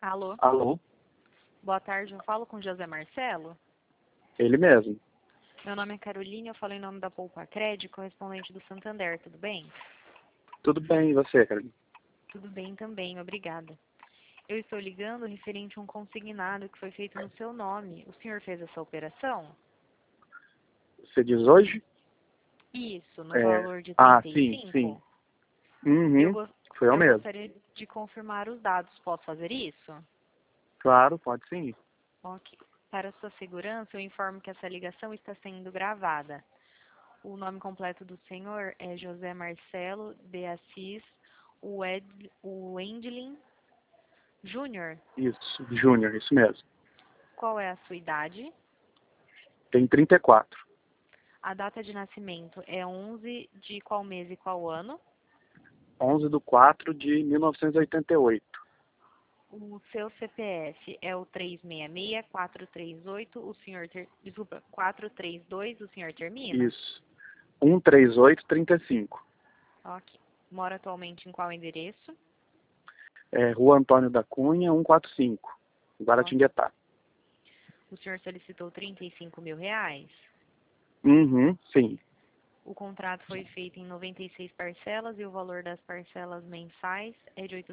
Alô, Alô? boa tarde, eu falo com José Marcelo. Ele mesmo. Meu nome é Caroline, eu falo em nome da Poupa Cred, correspondente do Santander, tudo bem? Tudo bem, e você, cara? Tudo bem também, obrigada. Eu estou ligando referente a um consignado que foi feito no seu nome. O senhor fez essa operação? Você diz hoje? Isso, no valor de Sim, sim. 35? Eu, Uhum. gos- Foi eu eu mesmo. gostaria de confirmar os dados. Posso fazer isso? Claro, pode sim. Ok. Para sua segurança, eu informo que essa ligação está sendo gravada. O nome completo do senhor é José Marcelo de Assis Wendling Júnior. Isso, Júnior, isso mesmo. Qual é a sua idade? Tem 34. A data de nascimento é 11 de qual mês e qual ano? 11/4/1988. O seu CPF é o 366-438, desculpa, 432, o senhor termina? Isso. 13835. Ok. Mora atualmente em qual endereço? Rua Antônio da Cunha, 145. Ok. Guaratinguetá. O senhor solicitou 35 mil reais? Uhum, sim. O contrato foi feito em 96 parcelas e o valor das parcelas mensais é de R$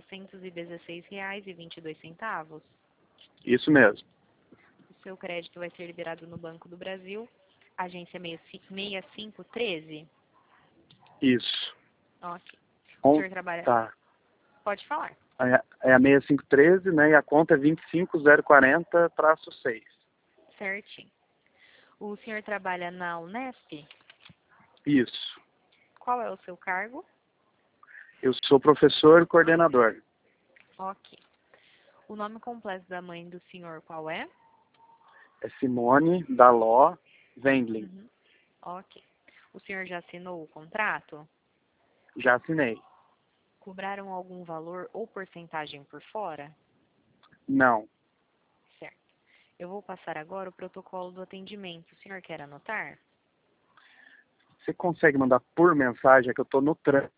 816,22. Isso mesmo. O seu crédito vai ser liberado no Banco do Brasil, agência 6513. Isso. Ok. O senhor trabalha... Tá. Pode falar. É a 6513, né? E a conta é 25040-6. Certinho. O senhor trabalha na Unesp? Isso. Qual é o seu cargo? Eu sou professor e coordenador. Ok. O nome completo da mãe do senhor qual é? É Simone Daló Wendling. Uhum. Ok. O senhor já assinou o contrato? Já assinei. Cobraram algum valor ou porcentagem por fora? Não. Certo. Eu vou passar agora o protocolo do atendimento. O senhor quer anotar? Você consegue mandar por mensagem? É que eu estou no trânsito.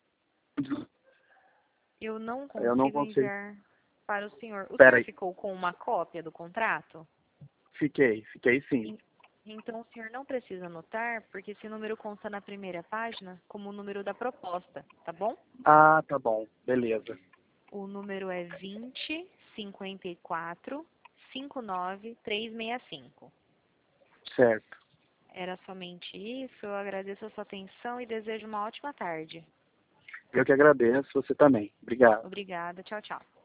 Eu não Eu não consigo consigo. enviar para o senhor. O Pera senhor aí. ficou com uma cópia do contrato? Fiquei sim. En- Então o senhor não precisa anotar, porque esse número consta na primeira página como o número da proposta, tá bom? Ah, tá bom. Beleza. O número é 20 54 59 365. Certo. Era somente isso. Eu agradeço a sua atenção e desejo uma ótima tarde. Eu que agradeço. Você também. Obrigado. Obrigada. Tchau, tchau.